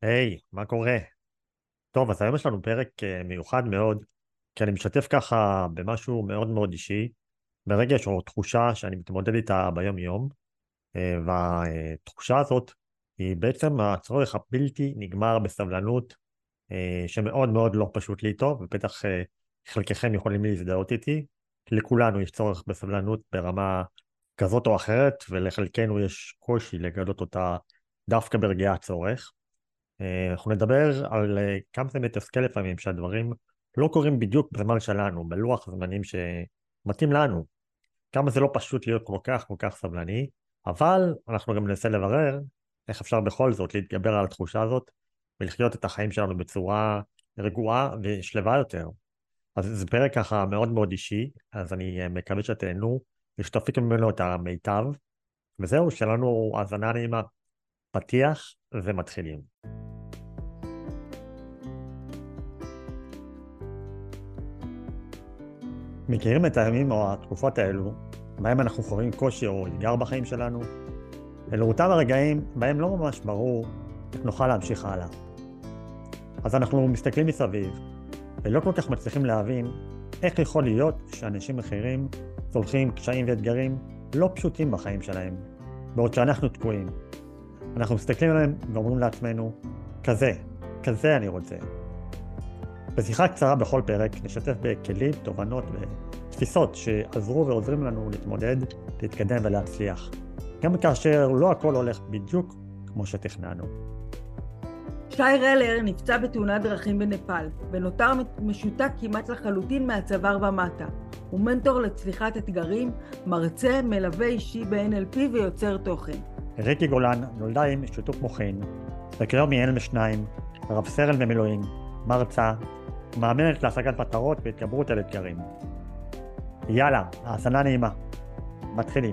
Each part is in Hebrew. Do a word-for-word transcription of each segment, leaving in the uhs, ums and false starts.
היי, מה קורה? טוב, אז היום יש לנו פרק אה, מיוחד מאוד, כי אני משתף ככה במשהו מאוד מאוד אישי, ברגש או תחושה שאני מתמודד איתה ביום-יום, אה, והתחושה הזאת היא בעצם הצורך הבלתי נגמר בסבלנות, אה, שמאוד מאוד לא פשוט לי איתו, ובטח אה, חלקכם יכולים להזדהות איתי. לכולנו יש צורך בסבלנות ברמה כזאת או אחרת, ולחלקנו יש קושי לגלות אותה דווקא ברגעי הצורך. אה, אנחנו נדבר על אה, כמה זה מתסכל לפעמים שהדברים לא קורים בדיוק בזמן שלנו, בלוח זמנים שמתאים לנו. כמה זה לא פשוט להיות כל כך כל כך סבלני, אבל אנחנו גם ננסה לברר איך אפשר בכל זאת להתגבר על התחושה הזאת ולחיות את החיים שלנו בצורה רגועה ושלווה יותר. אז זה פרק ככה מאוד מאוד אישי, אז אני אה, מקווה שתהנו ושתפיקו ממנו את המיטב, וזהו, שלנו האזנה נעימה, פתיח ומתחילים. מכירים את הימים או התקופות האלו, בהם אנחנו חווים קושי או אתגר בחיים שלנו? אלו אותם הרגעים בהם לא ממש ברור איך נוכל להמשיך הלאה. אז אנחנו מסתכלים מסביב, ולא כל כך מצליחים להבין איך יכול להיות שאנשים אחרים צולחים קשיים ואתגרים לא פשוטים בחיים שלהם, בעוד שאנחנו תקועים. אנחנו מסתכלים עליהם ואומרים לעצמנו, כזה, כזה אני רוצה. בשיחה קצרה בכל פרק נשתף בכלים, תובנות ותפיסות שעזרו ועוזרים לנו להתמודד, להתקדם ולהצליח. גם כאשר לא הכל הולך בדיוק כמו שתכננו. שי רלר נפצע בתאונת דרכים בנפאל, ונותר משותק כמעט לחלוטין מהצוואר ומטה. הוא מנטור לצליחת אתגרים, מרצה, מלווה אישי ב-אן אל פי ויוצר תוכן. ריקי גולן נולדה עם שיתוק מוחין, וכיום היא אם לשניים, רב סרן במילואים, מרצה, מאמנת להשגת מטרות והתגברות על אתגרים. יאללה, האזנה נעימה. מתחילים.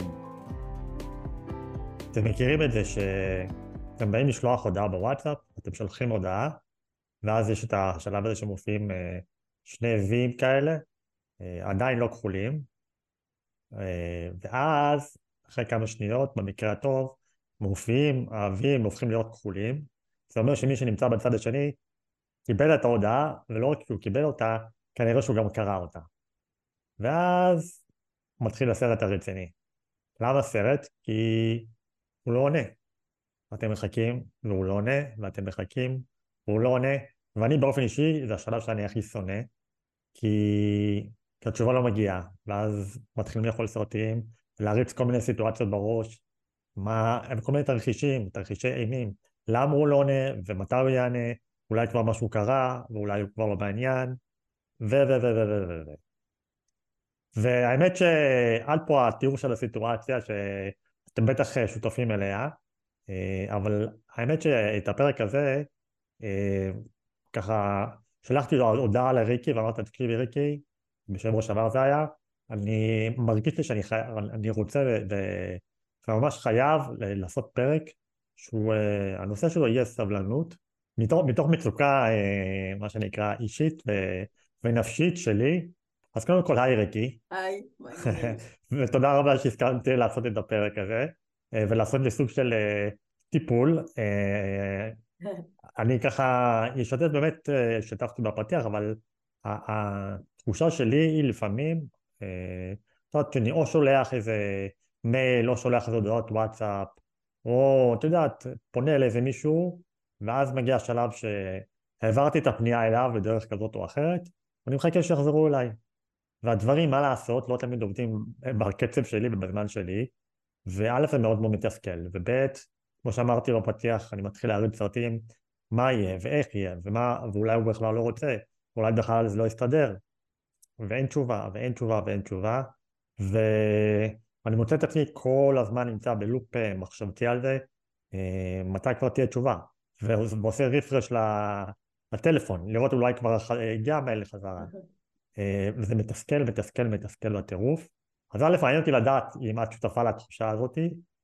אתם מכירים את זה שאתם באים לשלוח הודעה בוואטסאפ, אתם שולחים הודעה, ואז יש את השלב הזה שמופיעים אה, שני ויים כאלה, אה, עדיין לא כחולים, אה, ואז אחרי כמה שניות, במקרה הטוב, מופיעים, הוויים הופכים להיות כחולים. זה אומר שמי שנמצא בצד השני קיבל את ההודעה, ולא רק כי הוא קיבל אותה, כנראה שהוא גם קרא אותה. ואז מתחיל הסרט הרציני. למה סרט? כי הוא לא עונה. ואתם מחכים, והוא לא עונה, ואתם מחכים, והוא לא עונה. ואני באופן אישי, זה השלב שאני הכי שונא, כי, כי התשובה לא מגיעה. ואז מתחילים לאכול סרטים, להריץ כל מיני סיטואציות בראש, מה, הם כל מיני תרחישים, תרחישי אימים. למה הוא לא עונה, ומתי הוא יענה, אולי כבר משהו קרה, ואולי הוא כבר לא בעניין, ו... ו... ו... ו... ו... ו... ו... והאמת שעד פה התיאור של הסיטואציה שאתם בטח שותפים אליה, אבל האמת שאת הפרק הזה, ככה שלחתי לו הודעה לריקי ואמרתי, תקשיבי ריקי, בשבוע שעבר זה היה, אני מרגיש לי שאני חי... אני רוצה ו... וממש חייב לעשות פרק שהוא, הנושא שלו יהיה סבלנות, מתוך, מתוך מצוקה, מה שנקרא, אישית ו... ונפשית שלי. אז קודם כל, היי ריקי. היי, מעניין. ותודה רבה שהסכמתי לעשות את הפרק הזה, ולעשות לי סוג של טיפול. אני ככה אשתף באמת, שתפתי בפתיח, אבל התחושה שלי היא לפעמים, את יודעת, שאני או שולח איזה מייל, או שולח איזה הודעות וואטסאפ, או את יודעת, פונה לאיזה מישהו, ואז מגיע השלב שהעברתי את הפנייה אליו בדרך כזאת או אחרת, ואני מחכה שיחזרו אליי. והדברים, מה לעשות, לא תמיד עובדים בקצב שלי ובזמן שלי, וא' זה מאוד מאוד מתסכל, וב' כמו שאמרתי בפתיח, אני מתחיל להריץ סרטים, מה יהיה ואיך יהיה, ומה, ואולי הוא בכלל לא רוצה, אולי בכלל זה לא יסתדר, ואין תשובה, ואין תשובה, ואין תשובה, ואני מוצא את עצמי כל הזמן נמצא בלופ מחשבתי על זה, מתי כבר תהיה תשובה, ועושה ריפרש לטלפון, לראות אולי כבר הגיע המייל לחזרה. וזה מתסכל, מתסכל, מתסכל בטירוף. אז א', מעניין אותי לדעת אם את שותפה לתחושה הזאת,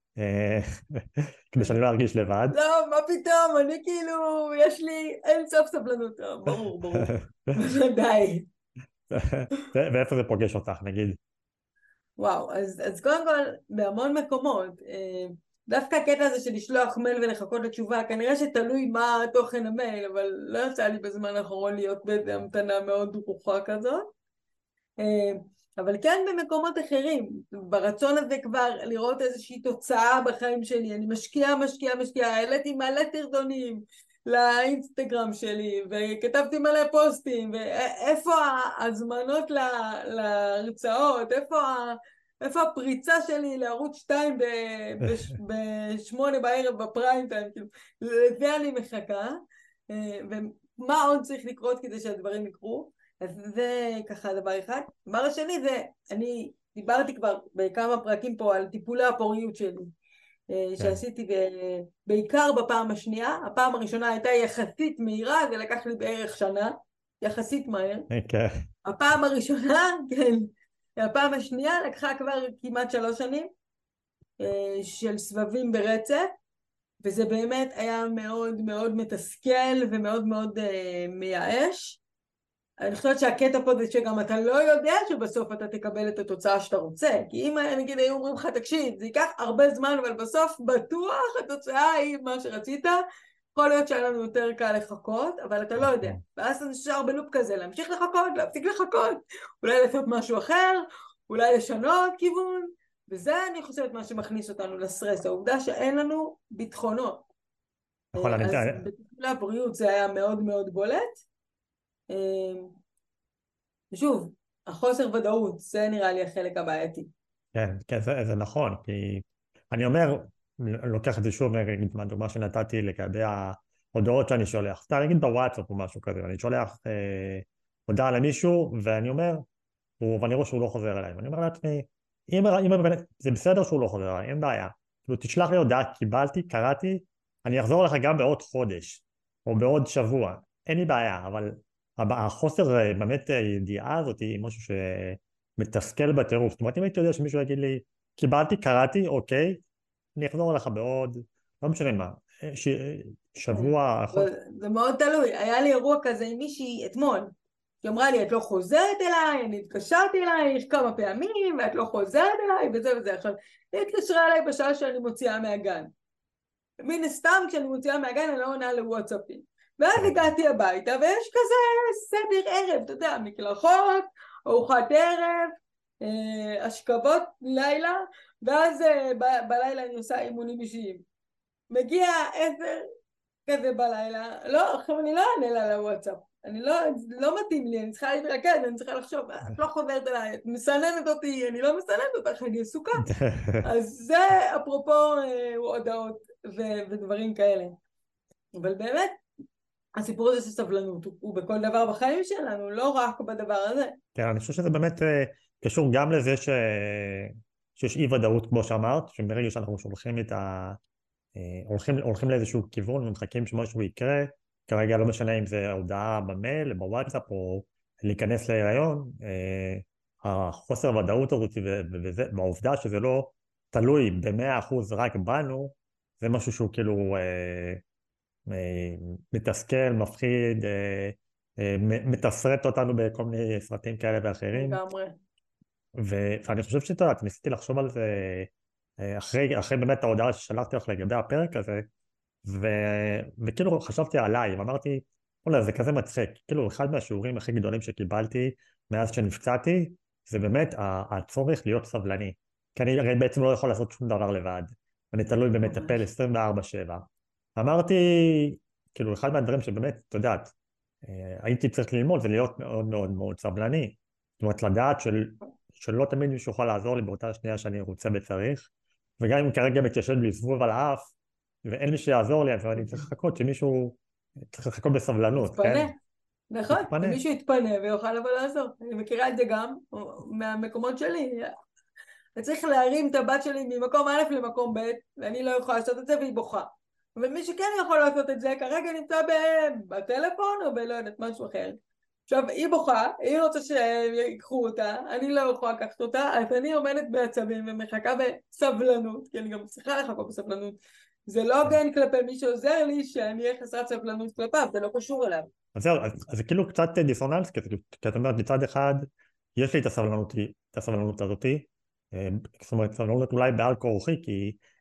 כדי שאני לא ארגיש לבד. לא, מה פתאום, אני כאילו, יש לי אין סוף סבלנות, ברור, ברור. די. ואיפה זה פוגש אותך, נגיד? וואו, אז, אז קודם כל, בהמון מקומות, דווקא הקטע הזה של לשלוח מייל ולחכות לתשובה, כנראה שתלוי מה תוכן המייל, אבל לא יצא לי בזמן האחרון להיות באיזו המתנה מאוד דרוכה כזאת. אבל כן במקומות אחרים, ברצון הזה כבר לראות איזושהי תוצאה בחיים שלי, אני משקיעה, משקיעה, משקיעה, העליתי מלא תרדונים לאינסטגרם שלי, וכתבתי מלא פוסטים, ואיפה ההזמנות להרצאות, איפה, איפה הפריצה שלי לערוץ שתיים בשמונה בערב בפריים טיים, כאילו, לזה אני מחכה, ומה עוד צריך לקרות כדי שהדברים יקרו, אז זה ככה דבר אחד. דבר השני זה, אני דיברתי כבר בכמה פרקים פה על טיפולי הפוריות שלי, שעשיתי בעיקר בפעם השנייה. הפעם הראשונה הייתה יחסית מהירה, זה לקח לי בערך שנה, יחסית מהר. הפעם הראשונה, כן, הפעם השנייה לקחה כבר כמעט שלוש שנים, של סבבים ברצף, וזה באמת היה מאוד מאוד מתסכל ומאוד מאוד מייאש. אני חושבת שהקטע פה זה שגם אתה לא יודע שבסוף אתה תקבל את התוצאה שאתה רוצה, כי אם נגיד היו אומרים לך, תקשיב, זה ייקח הרבה זמן, אבל בסוף בטוח התוצאה היא מה שרצית, יכול להיות שהיה לנו יותר קל לחכות, אבל אתה לא יודע, ואז אתה נשאר בלופ כזה, להמשיך לחכות, להפסיק לחכות, אולי לעשות משהו אחר, אולי לשנות כיוון, וזה אני חושבת מה שמכניס אותנו לסטרס, העובדה שאין לנו ביטחונות. אז בטיפולי הפוריות זה היה מאוד מאוד בולט, ושוב, החוסר ודאות, זה נראה לי החלק הבעייתי. כן, כן, זה, זה נכון, כי אני אומר, לוקח את זה שוב, מהדוגמה שנתתי לגבי ההודעות שאני שולח, סתם נגיד בוואטסאפ או משהו כזה, אני שולח אה, הודעה למישהו, ואני אומר, ואני רואה שהוא לא חוזר אליי, ואני אומר לעצמי, אם, אם זה בסדר שהוא לא חוזר אליי, אין בעיה, כאילו תשלח לי הודעה, קיבלתי, קראתי, אני אחזור לך גם בעוד חודש, או בעוד שבוע, אין לי בעיה, אבל החוסר באמת הידיעה הזאת היא משהו שמתסכל בטירוף. זאת אומרת, אם הייתי יודע שמישהו יגיד לי, קיבלתי, קראתי, אוקיי, אני אחזור לך בעוד, לא משנה מה, ש... שבוע... זה מאוד תלוי. היה לי אירוע כזה עם מישהי אתמול, היא אמרה לי, את לא חוזרת אליי, אני התקשרתי אלייך כמה פעמים, ואת לא חוזרת אליי, וזה וזה. עכשיו, היא התקשרה אליי בשעה שאני מוציאה מהגן. מן הסתם, כשאני מוציאה מהגן, אני לא עונה לוואטסאפים. ואז הגעתי הביתה, ויש כזה סדר ערב, אתה יודע, מקלחות, ארוחת ערב, השכבות לילה, ואז ב- בלילה אני עושה אימונים אישיים. מגיע עשר כזה בלילה, לא, עכשיו אני לא אענה לה לוואטסאפ, אני לא, לא מתאים לי, אני צריכה להתרכז, אני צריכה לחשוב, את לא חוזרת אליי, את מסננת אותי, אני לא מסננת אותך, אני עסוקה. אז זה אפרופו הודעות ו- ודברים כאלה. אבל באמת, הסיפור הזה של סבלנות הוא בכל דבר בחיים שלנו, לא רק בדבר הזה. כן, אני חושב שזה באמת קשור גם לזה ש... שיש אי ודאות, כמו שאמרת, שברגע שאנחנו שולחים את ה... הולכים, הולכים לאיזשהו כיוון ומחכים שמשהו יקרה, כרגע לא משנה אם זה הודעה במייל, בוואטסאפ או להיכנס להיריון, החוסר ודאות הזאת והעובדה שזה לא תלוי במאה אחוז רק בנו, זה משהו שהוא כאילו מתסכל, מפחיד, מתסרט אותנו בכל מיני סרטים כאלה ואחרים. לגמרי. ואני חושב שאתה יודעת, ניסיתי לחשוב על זה אחרי, אחרי באמת ההודעה ששלחתי לך לגבי הפרק הזה, ו... וכאילו חשבתי עליי, ואמרתי, אולי זה כזה מצחיק, כאילו אחד מהשיעורים הכי גדולים שקיבלתי מאז שנפצעתי, זה באמת הצורך להיות סבלני, כי אני הרי בעצם לא יכול לעשות שום דבר לבד, אני תלוי במטפל עשרים וארבע שבע. אמרתי, כאילו אחד מהדברים שבאמת, אתה יודעת, הייתי צריך ללמוד, זה להיות מאוד מאוד מאוד סבלני, זאת אומרת לדעת של... שלא תמיד מישהו יכול לעזור לי באותה שנייה שאני רוצה וצריך, וגם אם כרגע מתיישב לי זבוב על האף, ואין מי שיעזור לי, אז אני צריך לחכות שמישהו, צריך לחכות בסבלנות, יתפנה. כן? נכון, יתפנה. מישהו יתפנה ויוכל לבוא לעזור. אני מכירה את זה גם, מהמקומות שלי. אני צריך להרים את הבת שלי ממקום א' למקום ב', ואני לא יכולה לעשות את זה והיא בוכה. אבל מי שכן יכול לעשות את זה, כרגע נמצא בטלפון או בלא יודעת משהו אחר. עכשיו, היא בוכה, היא רוצה שיקחו אותה, אני לא יכולה לקחת אותה, אז אני עומדת בעצבים ומחכה בסבלנות, כי אני גם צריכה לחכות בסבלנות. זה לא הוגן כלפי מי שעוזר לי שאני אהיה חסרת סבלנות כלפיו, זה לא קשור אליו. אז זהו, אז זה כאילו קצת דיסוננס, כי את אומרת מצד אחד, יש לי את הסבלנות, את הסבלנות הזאת, זאת אומרת, סבלנות אולי בעל כורחי, כי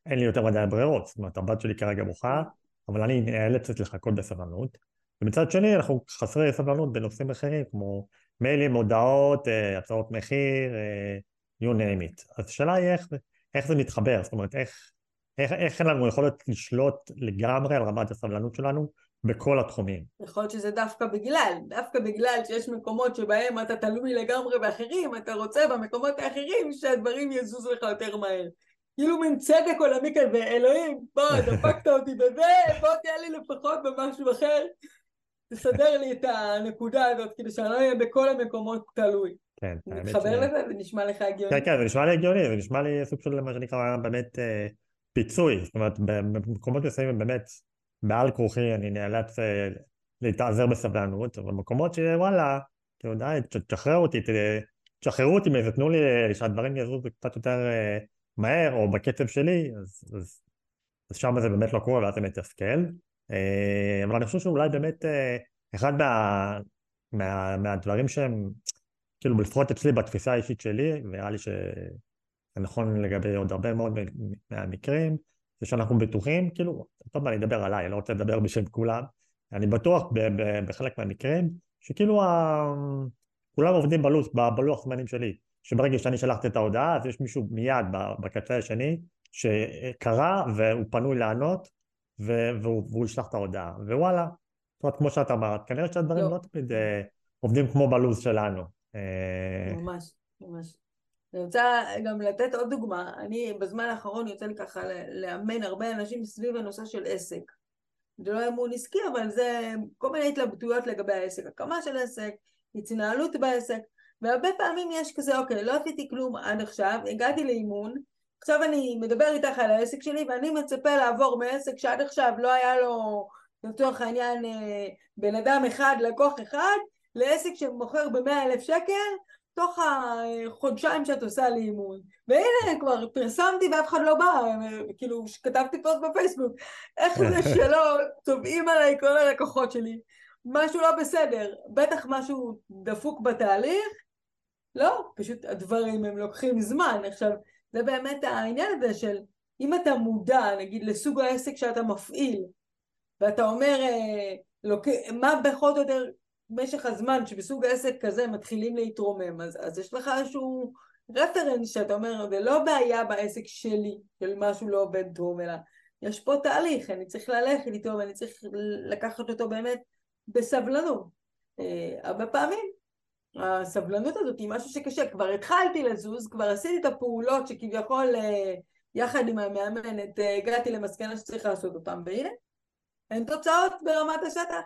אין לי יותר מדי ברירות, זאת אומרת, הבת שלי כרגע בוכה, אבל אני נאלצת לחכות בסבלנות. ומצד שני, אנחנו חסרי סבלנות בנושאים אחרים, כמו מיילים, הודעות, אה, הצעות מחיר, אה, you name it. אז השאלה היא איך, איך זה מתחבר, זאת אומרת, איך, איך, איך אין לנו יכולת לשלוט לגמרי על רמת הסבלנות שלנו בכל התחומים. יכול להיות שזה דווקא בגלל, דווקא בגלל שיש מקומות שבהם אתה תלוי לגמרי באחרים, אתה רוצה במקומות האחרים שהדברים יזוזו לך יותר מהר. כאילו מין צדק עולמי כזה, אלוהים, בוא, דפקת אותי בזה, בוא תהיה לי לפחות במשהו אחר, תסדר לי את הנקודה הזאת, כדי שאני לא אהיה בכל המקומות תלוי. כן, האמת ש... מתחבר לזה? זה נשמע לך כן, הגיוני? כן, זה נשמע לי הגיוני, זה נשמע לי סוג של מה שנקרא באמת אה, פיצוי, זאת אומרת, במקומות מסוימים באמת, בעל כורחי אני נאלץ אה, להתאזר בסבלנות, אבל במקומות שוואלה, אתה יודע, תשחרר אותי, ת- תשחררו אותי מזה, תנו לי אה, שהדברים יזוזו קצת יותר אה, מהר, או בקצב שלי, אז, אז, אז שם זה באמת לא קורה, ואז זה מתסכל. אה, אבל אני חושב שאולי באמת אה, אחד מה, מה, מהדברים שהם, כאילו לפחות אצלי בתפיסה האישית שלי, ונראה לי שזה נכון לגבי עוד הרבה מאוד מהמקרים, זה שאנחנו בטוחים, כאילו, טוב, אני אדבר עליי, אני לא רוצה לדבר בשם כולם, אני בטוח ב- ב- בחלק מהמקרים, שכאילו ה... כולם עובדים בלו"ז, ב- בלוח זמנים שלי, שברגע שאני שלחתי את ההודעה, אז יש מישהו מיד ב- בקצה השני, שקרא והוא פנוי לענות, ו- והוא, והוא ישלח את ההודעה, ווואלה, זאת אומרת, כמו שאת אמרת, כנראה שהדברים לא לא, תמיד אה, עובדים כמו בלו"ז שלנו. אה, ממש, ממש. אני רוצה גם לתת עוד דוגמה. אני בזמן האחרון יוצא לי ככה לאמן הרבה אנשים סביב הנושא של עסק. זה לא אמון עסקי, אבל זה כל מיני התלבטויות לגבי העסק, הקמה של עסק, התנהלות בעסק, והרבה פעמים יש כזה, אוקיי, לא עשיתי כלום עד עכשיו, הגעתי לאימון, עכשיו אני מדבר איתך על העסק שלי, ואני מצפה לעבור מעסק שעד עכשיו לא היה לו, לצורך העניין, בן אדם אחד, לקוח אחד, לעסק שמוכר במאה אלף שקל, תוך החודשיים שאת עושה לי אימון. והנה, כבר פרסמתי ואף אחד לא בא, כאילו, כתבתי פוסט בפייסבוק, איך זה שלא צובעים עליי כל הלקוחות שלי? משהו לא בסדר, בטח משהו דפוק בתהליך, לא, פשוט הדברים הם לוקחים זמן. עכשיו, זה באמת העניין הזה של, אם אתה מודע, נגיד, לסוג העסק שאתה מפעיל, ואתה אומר, אה, לוק... מה בכל זאת יותר משך הזמן שבסוג העסק כזה מתחילים להתרומם, אז, אז יש לך איזשהו רפרנס שאתה אומר, זה לא בעיה בעסק שלי, של משהו לא עובד טוב, אלא יש פה תהליך, אני צריך ללכת איתו, ואני צריך לקחת אותו באמת בסבלנות. אה, הרבה פעמים הסבלנות הזאת היא משהו שקשה, כבר התחלתי לזוז, כבר עשיתי את הפעולות שכביכול אה, יחד עם המאמנת אה, הגעתי למסקנה שצריך לעשות אותם, והנה, אין תוצאות ברמת השטח.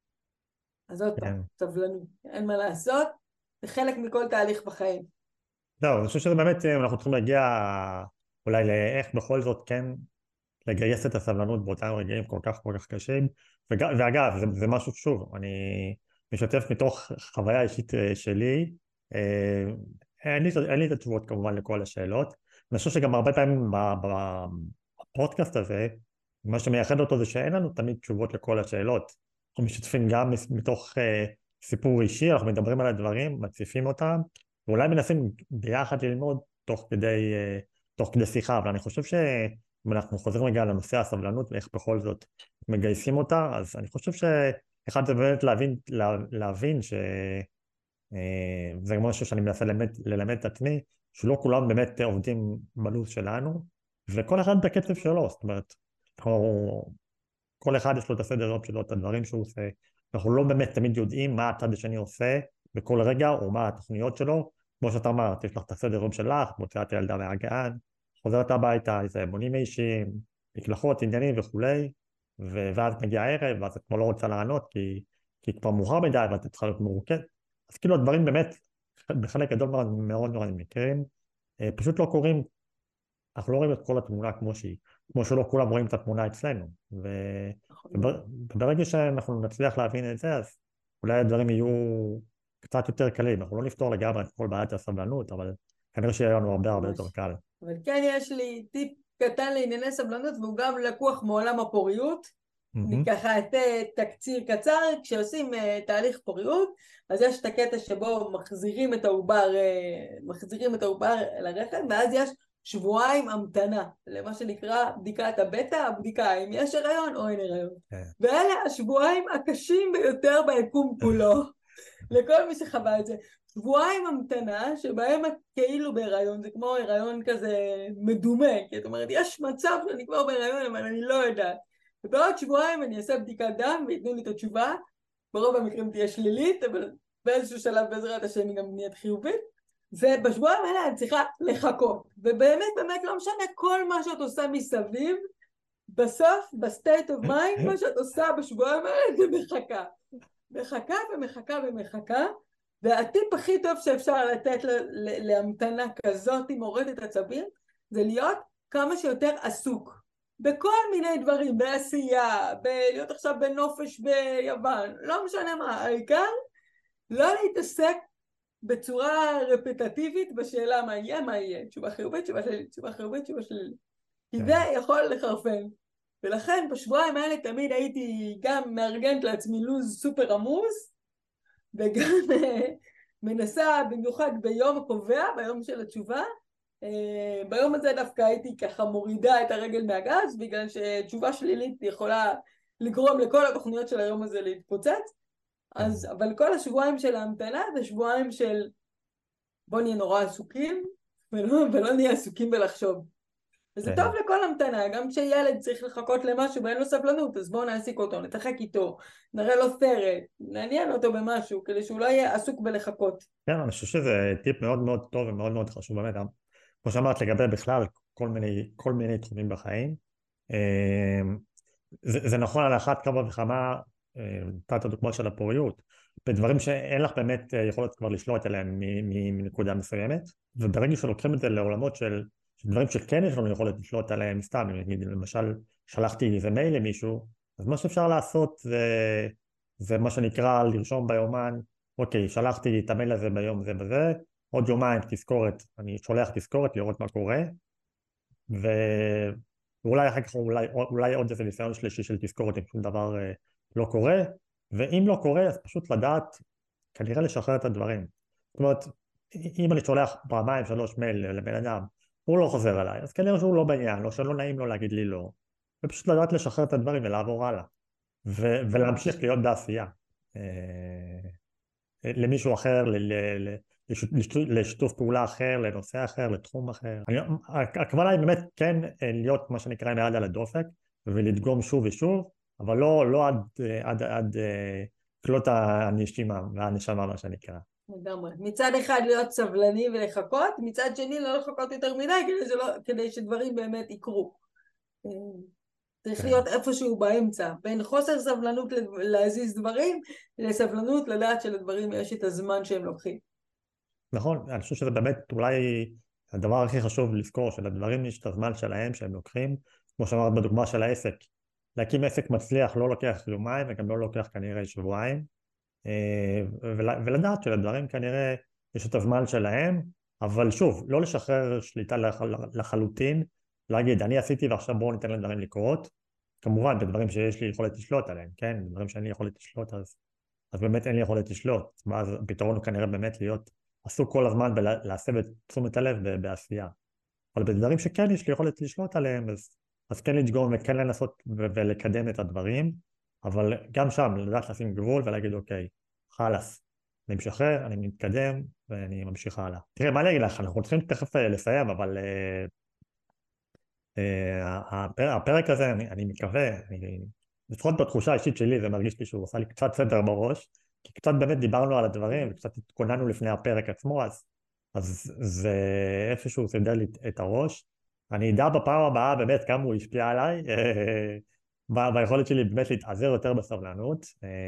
אז עוד פעם, כן. סבלנות, אין מה לעשות, זה חלק מכל תהליך בחיים. לא, אני חושב שזה באמת, אה, אנחנו צריכים להגיע אולי לאיך בכל זאת כן לגייס את הסבלנות באותם רגעים כל כך כל כך קשים. וג, ואגב, זה, זה משהו, שוב, אני משתף מתוך חוויה אישית אה, שלי, אה, אין לי, אין לי את התשובות כמובן לכל השאלות. אני חושב שגם הרבה פעמים ב- ב- בפודקאסט הזה, מה שמייחד אותו זה שאין לנו תמיד תשובות לכל השאלות. אנחנו משתפים גם מתוך אה, סיפור אישי, אנחנו מדברים על הדברים, מציפים אותם, ואולי מנסים ביחד ללמוד תוך כדי, אה, תוך כדי שיחה, אבל אני חושב שאם אנחנו חוזרים רגע לנושא הסבלנות ואיך בכל זאת מגייסים אותה, אז אני חושב שאחד זה באמת להבין, לה, להבין ש... אה, זה משהו שאני מנסה ללמד, ללמד את עצמי, שלא כולם באמת עובדים בלו"ז שלנו, וכל אחד בקצב שלו, זאת אומרת, אנחנו, כל אחד יש לו את הסדר יום שלו, את הדברים שהוא עושה, אנחנו לא באמת תמיד יודעים מה הצד השני עושה בכל רגע, או מה התוכניות שלו, כמו שאתה אמרת, יש לך את הסדר יום שלך, מוציאה את הילדה מהגן, חוזרת הביתה, איזה מונים אישיים, מקלחות, עניינים וכולי, ו- ואז מגיע הערב, ואז את כבר לא רוצה לענות, כי, כי כבר מאוחר מדי, ואת צריכה להיות מרוכזת. אז כאילו הדברים באמת, בחלק גדול מאוד מאוד מאוד מקרים, אה, פשוט לא קורים, אנחנו לא רואים את כל התמונה כמו שהיא, כמו שלא כולם רואים את התמונה אצלנו. ו... ובר... וברגע שאנחנו נצליח להבין את זה, אז אולי הדברים יהיו קצת יותר קלים. אנחנו לא נפתור לגמרי את כל בעיית הסבלנות, אבל כנראה שיהיה לנו הרבה הרבה יותר ממש. קל. אבל כן יש לי טיפ קטן לענייני סבלנות, והוא גם לקוח מעולם הפוריות. אני מהמם. ככה אתן תקציר קצר. כשעושים uh, תהליך פוריות, אז יש את הקטע שבו מחזירים את העובר, uh, מחזירים את העובר לרחם, ואז יש שבועיים המתנה, למה שנקרא בדיקת הבטא, הבדיקה אם יש הריון או אין הריון. כן. ואלה השבועיים הקשים ביותר ביקום כולו, לכל מי שחווה את זה. שבועיים המתנה שבהם את כאילו בהיריון, זה כמו הריון כזה מדומה, כי את אומרת, יש מצב שאני כבר בהיריון, אבל אני לא יודעת. ובעוד שבועיים אני אעשה בדיקת דם ויתנו לי את התשובה, ברוב המקרים תהיה שלילית, אבל באיזשהו שלב בעזרת השם היא גם נהיית חיובית, ובשבועיים האלה אני צריכה לחכות, ובאמת באמת לא משנה כל מה שאת עושה מסביב, בסוף, בסטייט אוף מיינד, מה שאת עושה בשבועיים האלה זה מחכה. מחכה ומחכה ומחכה, והטיפ הכי טוב שאפשר לתת להמתנה כזאת עם הורדת עצבים, זה להיות כמה שיותר עסוק. בכל מיני דברים, בעשייה, להיות עכשיו בנופש ביוון, לא משנה מה, העיקר לא להתעסק בצורה רפטטיבית בשאלה מה יהיה, מה יהיה, תשובה חיובית, תשובה שלילית, תשובה חיובית, תשובה שלילית. כי זה יכול לחרפן. ולכן בשבועיים האלה תמיד הייתי גם מארגנת לעצמי לוז סופר עמוס, וגם מנסה במיוחד ביום הקובע, ביום של התשובה, ביום הזה דווקא הייתי ככה מורידה את הרגל מהגז, בגלל שתשובה שלילית יכולה לגרום לכל התוכניות של היום הזה להתפוצץ, אז, אבל כל השבועיים של ההמתנה זה שבועיים של בוא נהיה נורא עסוקים, ולא, ולא נהיה עסוקים בלחשוב. וזה טוב לכל המתנה, גם כשילד צריך לחכות למשהו ואין לו סבלנות, אז בואו נעסיק אותו, נתחק איתו, נראה לו סרט, נעניין אותו במשהו, כדי שהוא לא יהיה עסוק בלחכות. כן, אני חושב שזה טיפ מאוד מאוד טוב ומאוד מאוד חשוב, באמת, כמו שאמרת לגבי בכלל כל מיני, כל מיני תחומים בחיים, זה, זה נכון על אחת כמה וכמה, נתת הדוגמה של הפוריות, בדברים שאין לך באמת יכולת כבר לשלוט עליהם מנקודה מסוימת, וברגע שלוקחים את זה לעולמות של דברים שכן יש לנו יכולת לשלוט עליהם סתם, נגיד למשל שלחתי איזה מייל למישהו, אז מה שאפשר לעשות זה, זה מה שנקרא לרשום ביומן, אוקיי, שלחתי את המייל הזה ביום זה וזה, עוד יומיים תזכורת, אני שולח תזכורת לראות מה קורה, ואולי אחר כך אולי, אולי עוד איזה ניסיון שלישי של תזכורת אם שום דבר אה, לא קורה, ואם לא קורה אז פשוט לדעת כנראה לשחרר את הדברים. זאת אומרת, אם אני שולח פעמיים שלוש מייל לבן אדם, הוא לא חוזר עליי, אז כנראה שהוא לא בעניין, או שלא נעים לו להגיד לי לא, ופשוט לדעת לשחרר את הדברים ולעבור הלאה, ו- ולהמשיך להיות בעשייה. למישהו אחר, ל- ל- לשיתוף פעולה אחר, לנושא אחר, לתחום אחר. אני, הכוונה היא באמת כן להיות מה שנקרא עם היד על הדופק, ולדגום שוב ושוב, אבל לא, לא עד, עד, עד כלות הנשימה והנשמה מה שנקרא. לגמרי. מצד אחד להיות סבלני ולחכות, מצד שני לא לחכות יותר מדי כדי, שלא, כדי שדברים באמת יקרו. צריך להיות איפשהו באמצע, בין חוסר סבלנות להזיז דברים, לסבלנות לדעת שלדברים יש את הזמן שהם לוקחים. נכון, אני חושב שזה באמת אולי הדבר הכי חשוב לזכור, שלדברים יש את הזמן שלהם שהם לוקחים, כמו שאמרת בדוגמה של העסק. להקים עסק מצליח לא לוקח יומיים וגם לא לוקח כנראה שבועיים, ולדעת שלדברים כנראה יש את הזמן שלהם, אבל שוב, לא לשחרר שליטה לחלוטין, להגיד אני עשיתי ועכשיו בואו ניתן לדברים לקרות, כמובן בדברים שיש לי יכולת לשלוט עליהם, כן? בדברים שאין לי יכולת לשלוט אז, אז באמת אין לי יכולת לשלוט, ואז הפתרון הוא כנראה באמת להיות עסוק כל הזמן ולהסב את תשומת הלב בעשייה, אבל בדברים שכן יש לי יכולת לשלוט עליהם אז, אז כן לדגום וכן לנסות ולקדם את הדברים, אבל גם שם לדעת לשים גבול ולהגיד אוקיי, חלס, אני משחרר, אני מתקדם ואני ממשיך הלאה. תראה, מה אני אגיד לך, אנחנו צריכים תכף לסיים, אבל uh, uh, הפרק הזה, אני, אני מקווה, אני, לפחות בתחושה האישית שלי, זה מרגיש לי שהוא עושה לי קצת סדר בראש, כי קצת באמת דיברנו על הדברים, וקצת התכוננו לפני הפרק עצמו, אז, אז זה איפשהו סידר לי את הראש. אני אדע בפעם הבאה באמת כמה הוא השפיע עליי, ביכולת שלי באמת להתעזר יותר בסבלנות,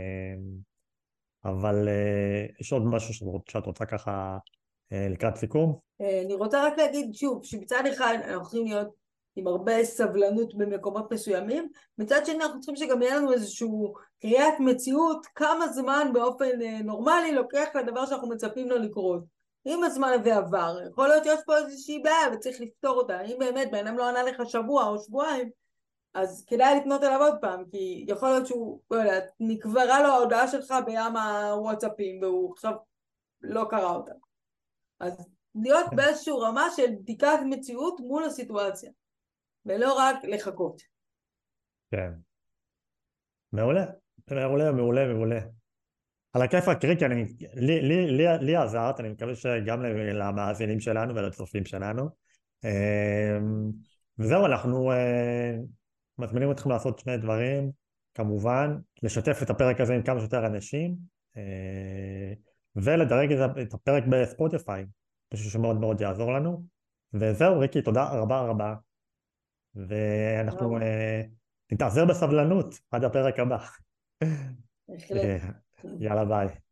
אבל יש עוד משהו שאת רוצה ככה לקראת סיכום? אני רוצה רק להגיד שוב, שבצד אחד אנחנו צריכים להיות עם הרבה סבלנות במקומות מסוימים, מצד שני אנחנו צריכים שגם יהיה לנו איזשהו קריאת מציאות, כמה זמן באופן נורמלי לוקח לדבר שאנחנו מצפים לו לקרות. אם הזמן הזה עבר, יכול להיות שיש פה איזושהי בעיה וצריך לפתור אותה, אם באמת בעינם לא ענה לך שבוע או שבועיים, אז כדאי לפנות אליו עוד פעם, כי יכול להיות שהוא, לא יודע, נקברה לו ההודעה שלך בים הוואטסאפים, והוא עכשיו לא קרא אותה. אז להיות באיזשהו רמה של בדיקת מציאות מול הסיטואציה, ולא רק לחכות. כן. מעולה, מעולה, מעולה, מעולה. על הכיפאק, ריקי, אני, לי, לי, לי, לי עזרת, אני מקווה שגם למאזינים שלנו ולצופים שלנו. אמ, וזהו, אנחנו אה, מזמינים אתכם לעשות שני דברים, כמובן, לשתף את הפרק הזה עם כמה שיותר אנשים, אה, ולדרג את את הפרק בספוטיפיי, משהו שמאוד מאוד יעזור לנו. וזהו, ריקי, תודה רבה רבה, ואנחנו אה, נתאזר בסבלנות עד הפרק הבא. בהחלט. יאללה ביי.